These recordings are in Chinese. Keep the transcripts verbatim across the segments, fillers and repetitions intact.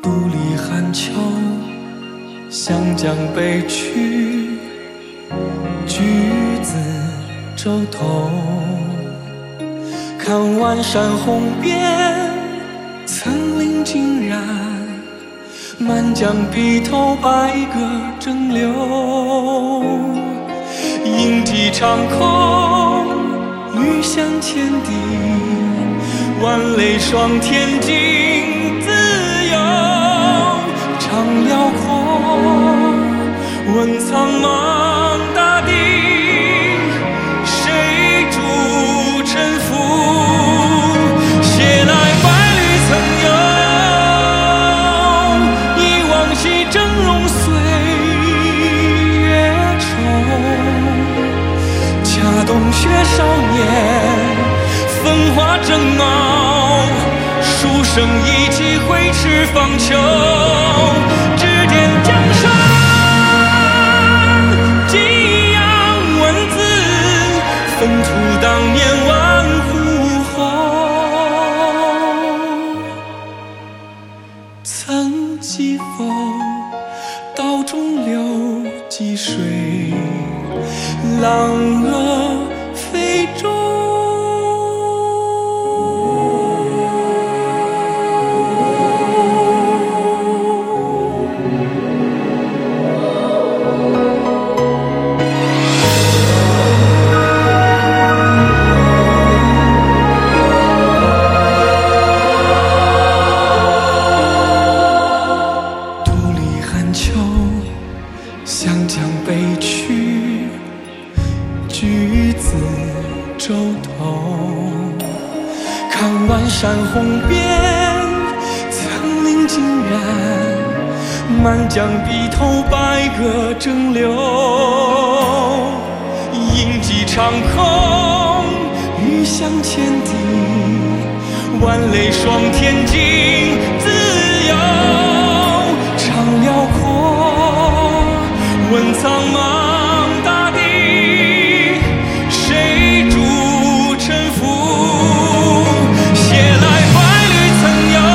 独立寒秋，湘江北去，橘子洲头。看完山红遍，层林尽染，满江碧头白鸽争流。鹰笛长空，雨响千地，万类霜天尽自由。长辽阔，问苍茫大地，谁主沉浮？写来百侣曾游，忆往昔峥嵘岁月稠。恰懂学少年，风华正茂，书生意气挥斥方遒，指点江山，激扬文字，粪土当年万户侯。曾记否，道中流积水，浪遏飞舟。湘江北去，橘子洲头。看完山红遍，层林尽染，满江碧头白鸽争流。鹰击长空，雨响千地，万类霜天尽自由。长辽阔，问苍茫大地，谁主沉浮？写来百侣曾游，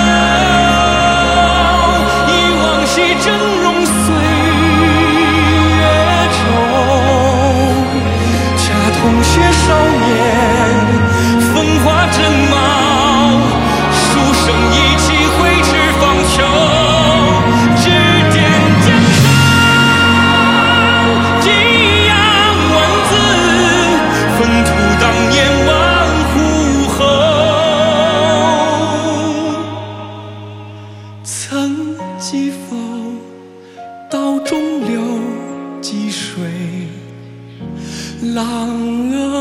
忆往昔峥嵘岁月稠。恰同学少年，风华正茂，书生意气挥斥方遒。曾记否，道中流积水，浪遏